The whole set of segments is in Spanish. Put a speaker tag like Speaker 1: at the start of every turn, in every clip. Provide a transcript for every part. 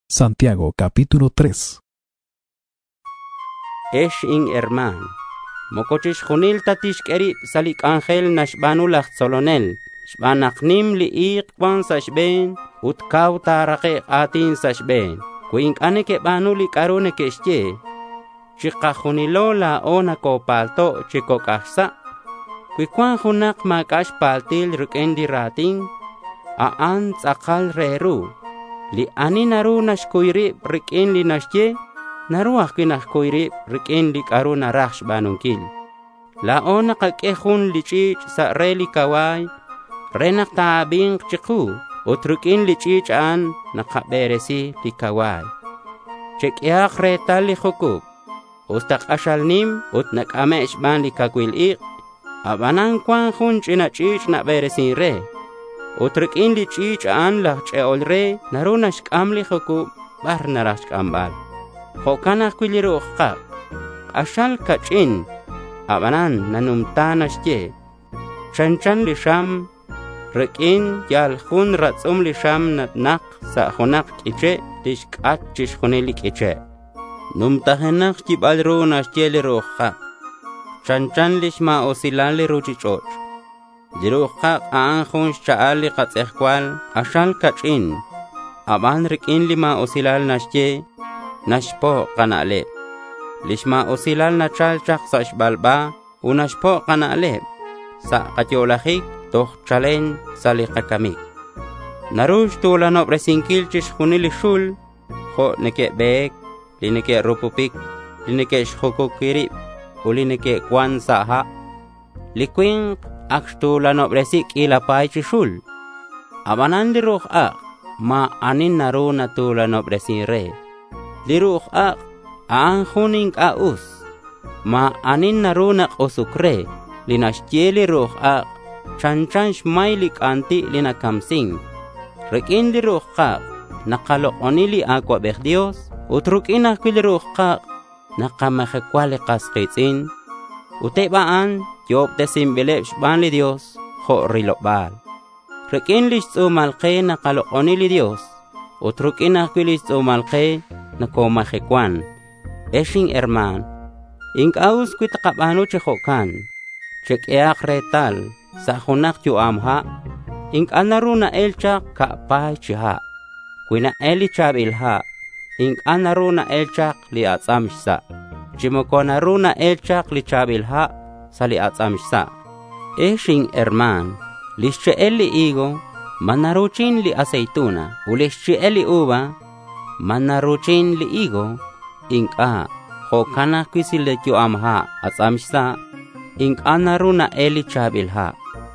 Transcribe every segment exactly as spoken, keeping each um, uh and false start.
Speaker 1: Santiago capítulo tres.
Speaker 2: Esh in herman. Mokochish junil tatish kerib salik angel nashbanu lach solonel. Shbanachnim li iqwan sashben utkaw tarake atin sashben. Kuink aneke banu li karune keshye. Chikajunilo la ona ko palto chiko kahsa. Kuikwan junak makash paltil rukendi rating. Aan tsakal reru. Li ani naru nashkuirib rikin li nashye. Naruah kinashkuirib rikin li karu narash banunkil. La ona kakehun li chich sa reli kawai. Renak taabing chiku. Utrukin li chich an nakaberesi li kawai. Chekyak retal li hukub. Ustak ashalnim ut nakamesh ban li kakwil ik. Abanang kwan hun china chich na beresin re. Utrukin li chich an la cheol re. Narunash kam li hukub bar narash kambal. Hokana kwiliru kak. Ashal kachin. Abanan nanumtanash ye. Chanchan li sham. Rekin yal hun ratsum li sham natnak sa hunak kiche. Tishk at chish hunelik kiche. Numtahenak jibal ru nashye li ruha. Chanchan lishma osilan li ruchichoch. Liruha aan hun shaal li katsehkwal. Ashal kachin. Aban rikin lima osilal nashye. Nashpo kanale. Lishma osilal nachal chak sa shbalba. Unashpo kanale. Sa katyolahik toh chalen sa likakamik. Narush tula no presinkil chish hunili shul. Ho neke bek. Lineke rupupik. Lineke shukukirip. Ulineke kwan saha. Likwing akstula no presik ilapay chishul. Abanan liruh ak. Ma anin naru na tula no presire. Liruh ak. Aan huning aus. Ma anin naru nak usukre. Linashye liruh ak. Chanchan shmaylik anti linakamsing. Rekin liruh ak. Nakalokoni li akwa bek Dios. Utrukin akwil liruh ak. Nakamahekwale kaskitsin. Utebaan. Yob desimbilep shban li Dios. Ho rilokbal. Rekin lish tsumalke nakalokoni li Dios. Utrukin akwil lish tsumalke nakomahekwan. Eshing herman. Ink aus kuitakabano chehokan. Chek eak retal. Sa hunak yu amha. Ink anaru na elchak kapay chiha. Kuina eli chabilha. Ink anaru na elchak li atsamshsa. Chimoko naru na elchak li chabilha. Sa li atsamshsa. Eshing herman. Lische eli igo. Manaruchin li aceituna. Ulische eli uva. Manaruchin li igo. Ink a. Hokana kwisil yu amha atsamshsa. Ink anaru na eli chabilha.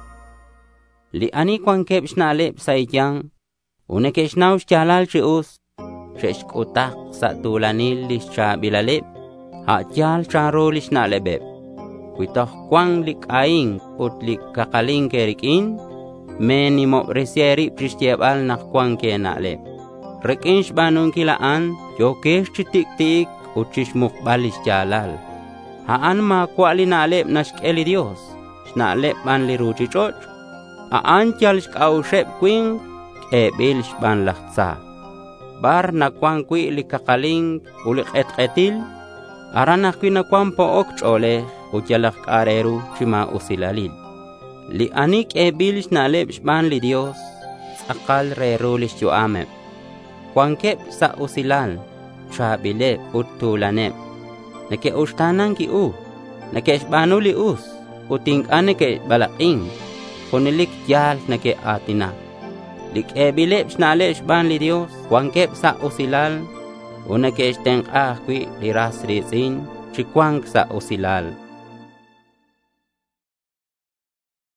Speaker 2: Li ani kwan kep shnalep sa ityang. Une ke shnaw shtyalal chius. Shesh kutak sa tulanil li shchabilalep. Ha tyal charo li shnalebep. Kuitoh kwang lik aing ut lik kakaling kerikin. Meni mo resyeri prishtyebal nak kwang ke nalep. Rekin shbanung kilaan. Yokesh chitik-tik uchish mukbal li shtyalal. Haan ma kwa li nalep nashkeli Dios. Shnalep ban li ruchichoch. Aan tyal shkaushep kwing, ebil shban lahtsa. Bar nakwang kwi li kakaling ulik etketil. Aranak kwi nakwang pook chole, utyalak kareru shima usilalil. Li anik ebil shnalep shban li Dios, sakal reru li shyoamep. Kwangkep sa usilal, shabilep utulanep. Nake ustanan ki u, nake shbanu li us, uting anike balaking. Kunilik yal na ke atina. Lik ebilep shnalep shban li Dios. Kwangkep sa usilal. Una ke shteng ahkwi liras rizin. Chikwang sa usilal.